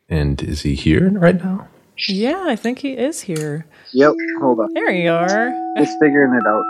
And is he here right now? Yeah, I think he is here. Yep, hold on. There you are. Just figuring it out.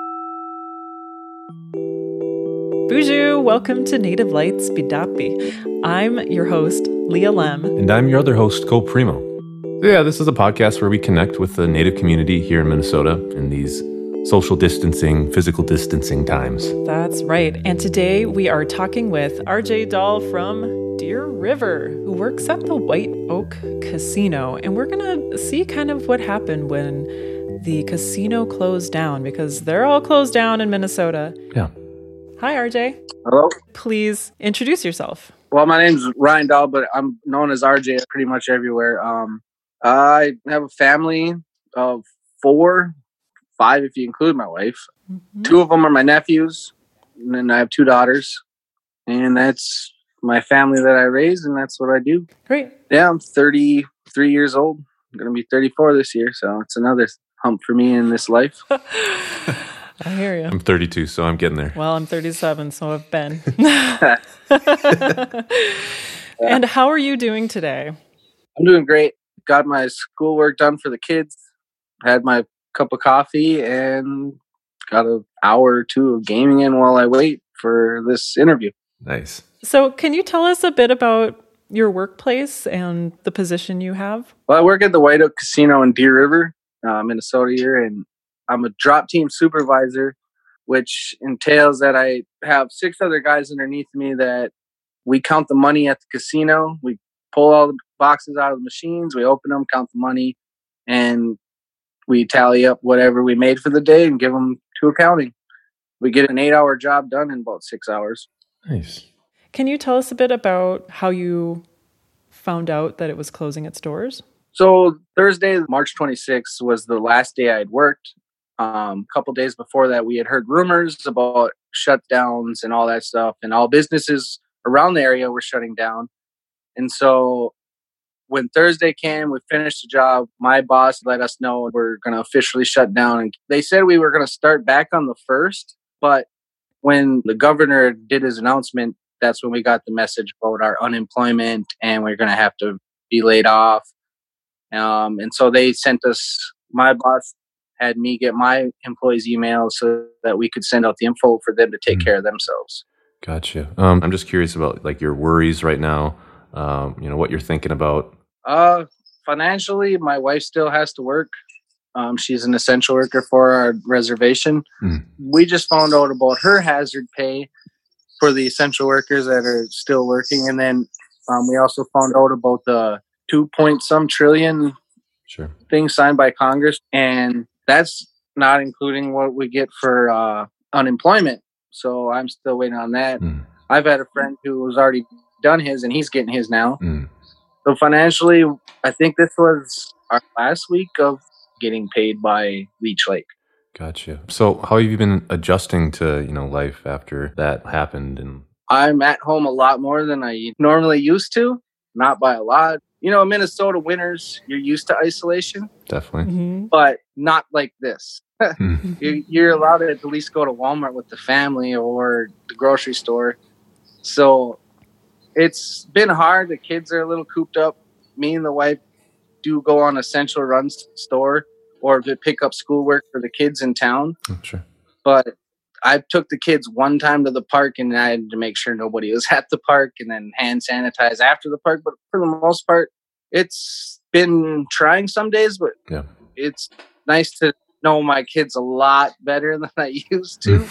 Bonjour, welcome to Native Lights Bidapi. I'm your host, Leah Lem. And I'm your other host, Cole Primo. So yeah, this is a podcast where we connect with the Native community here in Minnesota in these social distancing, physical distancing times. That's right. And today we are talking with RJ Dahl from Deer River, who works at the White Oak Casino. And we're going to see kind of what happened when the casino closed down, because they're all closed down in Minnesota. Yeah. Hi, RJ. Hello? Please introduce yourself. Well, my name's Ryan Dahl, but I'm known as RJ pretty much everywhere. I have a family of 4, 5 if you include my wife. Mm-hmm. 2 of them are my nephews, and then I have 2 daughters. And that's my family that I raised, and that's what I do. Great. Yeah, I'm 33 years old. I'm going to be 34 this year, so it's another hump for me in this life. I hear you. I'm 32, so I'm getting there. Well, I'm 37, so I've been. And how are you doing today? I'm doing great. Got my schoolwork done for the kids. Had my cup of coffee and got an hour or 2 of gaming in while I wait for this interview. Nice. So can you tell us a bit about your workplace and the position you have? Well, I work at the White Oak Casino in Deer River, Minnesota here, and I'm a drop team supervisor, which entails that I have 6 other guys underneath me that we count the money at the casino. We pull all the boxes out of the machines, we open them, count the money, and we tally up whatever we made for the day and give them to accounting. We get an 8-hour job done in about 6 hours. Nice. Can you tell us a bit about how you found out that it was closing its doors? So Thursday, March 26th was the last day I'd worked. A couple days before that, we had heard rumors about shutdowns and all that stuff, and all businesses around the area were shutting down. And so when Thursday came, we finished the job. My boss let us know we're going to officially shut down. And they said we were going to start back on the 1st. But when the governor did his announcement, that's when we got the message about our unemployment and we're going to have to be laid off. And so they sent us, my boss had me get my employees' emails so that we could send out the info for them to take care of themselves. Gotcha. I'm just curious about like your worries right now. What you're thinking about. Financially, my wife still has to work. She's an essential worker for our reservation. We just found out about her hazard pay for the essential workers that are still working. And then we also found out about the 2-point-some trillion thing signed by Congress. And that's not including what we get for unemployment. So I'm still waiting on that. I've had a friend who has already done his, and he's getting his now. So financially, I think this was our last week of getting paid by Leech Lake. Gotcha. So how have you been adjusting to, life after that happened? And I'm at home a lot more than I normally used to, not by a lot. Minnesota winters, you're used to isolation. Definitely. But not like this. You're allowed to at least go to Walmart with the family or the grocery store. So it's been hard. The kids are a little cooped up. Me and the wife do go on essential runs to the store or to pick up schoolwork for the kids in town. Sure. But I took the kids one time to the park, and I had to make sure nobody was at the park and then hand sanitize after the park. But for the most part, it's been trying some days, but it's nice to know my kids a lot better than I used to.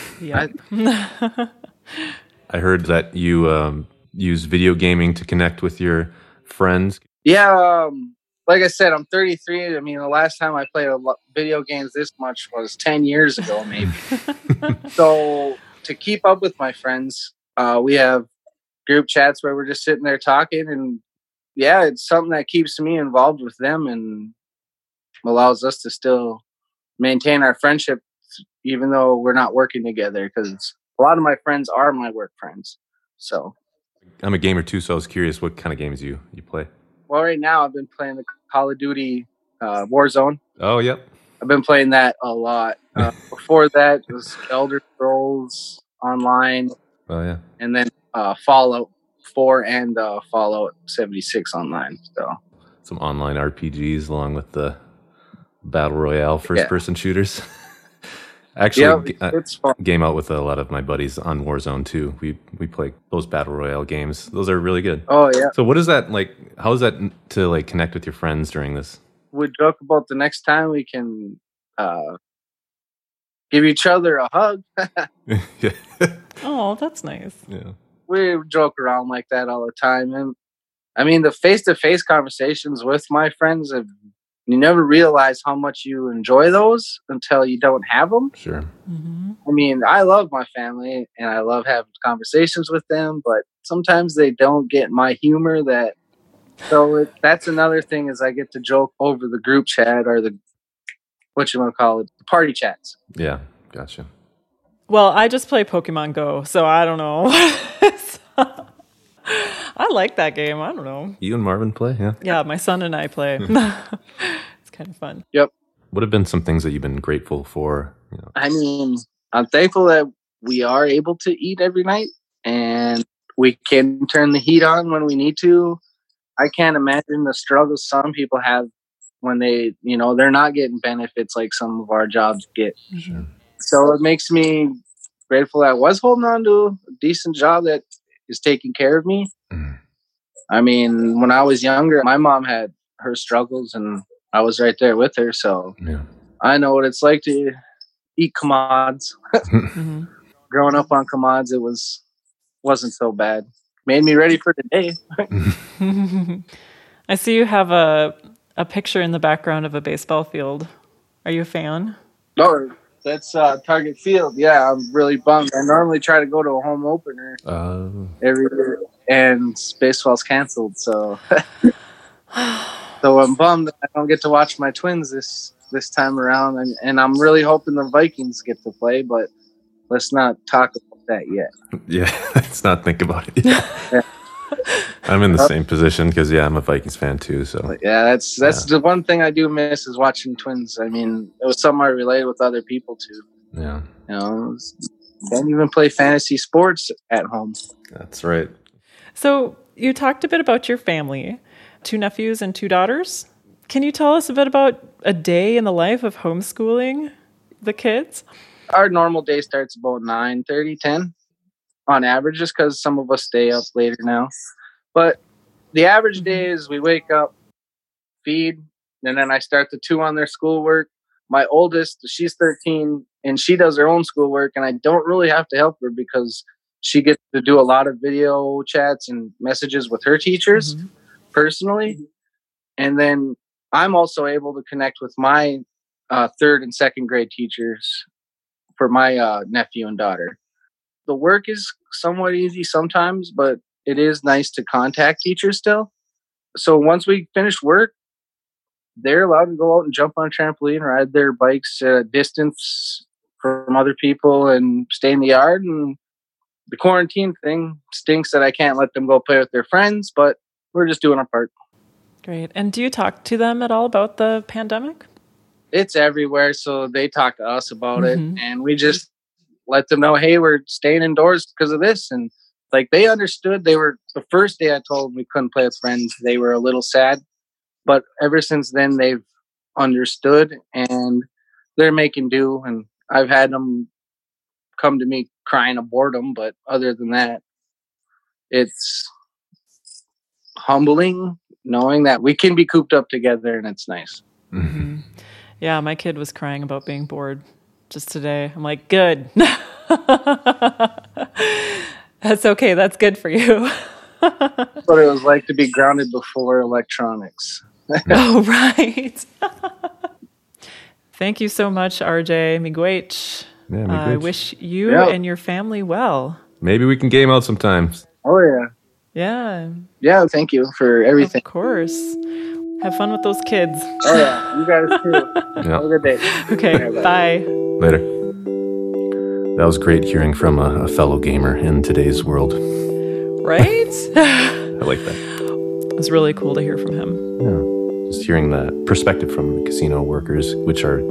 I heard that you use video gaming to connect with your friends. Yeah, like I said, I'm 33. I mean, the last time I played video games this much was 10 years ago, maybe. So to keep up with my friends, we have group chats where we're just sitting there talking. And yeah, it's something that keeps me involved with them and allows us to still maintain our friendship, even though we're not working together, because a lot of my friends are my work friends. So I'm a gamer too, so I was curious what kind of games you play. Well, right now I've been playing the Call of Duty Warzone. Oh, yep. I've been playing that a lot. Before that, it was Elder Scrolls Online. Oh, yeah. And then Fallout. 4 and Fallout 76 online. So some online RPGs along with the Battle Royale first-person shooters. Actually, it's fun. Game out with a lot of my buddies on Warzone too. We play those Battle Royale games. Those are really good. Oh, yeah. So what is that like? How is that to like connect with your friends during this? We joke about the next time we can give each other a hug. Yeah. Oh, that's nice. Yeah. We joke around like that all the time. And I mean, the face-to-face conversations with my friends, you never realize how much you enjoy those until you don't have them. Sure. Mm-hmm. I mean, I love my family and I love having conversations with them, but sometimes they don't get my humor. That's another thing is I get to joke over the group chat or the party chats. Yeah, gotcha. Well, I just play Pokemon Go, so I don't know. I like that game. I don't know. You and Marvin play, yeah? Yeah, my son and I play. It's kind of fun. Yep. What have been some things that you've been grateful for? I mean, I'm thankful that we are able to eat every night and we can turn the heat on when we need to. I can't imagine the struggles some people have when they're not getting benefits like some of our jobs get. Sure. So it makes me grateful that I was holding on to a decent job that is taking care of me. Mm. I mean, when I was younger, my mom had her struggles and I was right there with her. So yeah. I know what it's like to eat commods. Mm-hmm. Growing up on commods, it wasn't so bad. Made me ready for today. I see you have a picture in the background of a baseball field. Are you a fan? Oh, that's Target Field. Yeah, I'm really bummed. I normally try to go to a home opener every year, and baseball's canceled. So, I'm bummed that I don't get to watch my Twins this time around. And I'm really hoping the Vikings get to play, but let's not talk about that yet. Yeah, let's not think about it. Yeah. I'm in the same position because I'm a Vikings fan too. So that's the one thing I do miss is watching Twins. I mean, it was something I related with other people too. Yeah, can't even play fantasy sports at home. That's right. So you talked a bit about your family, 2 nephews and 2 daughters. Can you tell us a bit about a day in the life of homeschooling the kids? Our normal day starts about 9:30, 10 on average, just because some of us stay up later now. But the average day is we wake up, feed, and then I start the 2 on their schoolwork. My oldest, she's 13, and she does her own schoolwork, and I don't really have to help her because she gets to do a lot of video chats and messages with her teachers personally. And then I'm also able to connect with my 3rd and 2nd grade teachers for my nephew and daughter. The work is somewhat easy sometimes, but it is nice to contact teachers still. So once we finish work, they're allowed to go out and jump on a trampoline, ride their bikes at a distance from other people and stay in the yard. And the quarantine thing stinks that I can't let them go play with their friends, but we're just doing our part. Great. And do you talk to them at all about the pandemic? It's everywhere, so they talk to us about it, and we just let them know, hey, we're staying indoors because of this. And like they understood. They were the first day I told them we couldn't play with friends, they were a little sad, but ever since then they've understood and they're making do. And I've had them come to me crying of boredom, but other than that, it's humbling knowing that we can be cooped up together, and it's nice. Mm-hmm. Yeah, my kid was crying about being bored just today. I'm like, good. That's okay. That's good for you. That's what it was like to be grounded before electronics. Oh, right. Thank you so much, RJ. Miigwech. Yeah, I wish you and your family well. Maybe we can game out sometimes. Oh, yeah. Yeah. Yeah, thank you for everything. Of course. Have fun with those kids. Oh, yeah. You guys too. Have a good day. Okay, bye. Later. That was great hearing from a fellow gamer in today's world. Right? I like that. It was really cool to hear from him. Yeah. Just hearing that perspective from casino workers, which are,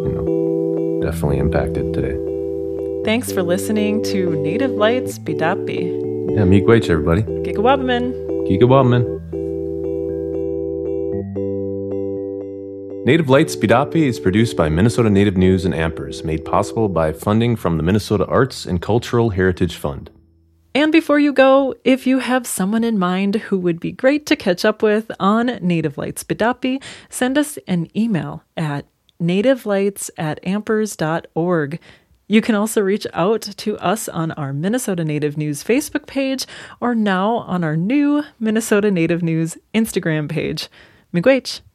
definitely impacted today. Thanks for listening to Native Lights Bidapi. Yeah, miigwech, everybody. Gigawabaman. Gigawabaman. Native Lights Bidapi is produced by Minnesota Native News and Ampers, made possible by funding from the Minnesota Arts and Cultural Heritage Fund. And before you go, if you have someone in mind who would be great to catch up with on Native Lights Bidapi, send us an email at nativelights@ampers.org. You can also reach out to us on our Minnesota Native News Facebook page or now on our new Minnesota Native News Instagram page. Miigwech!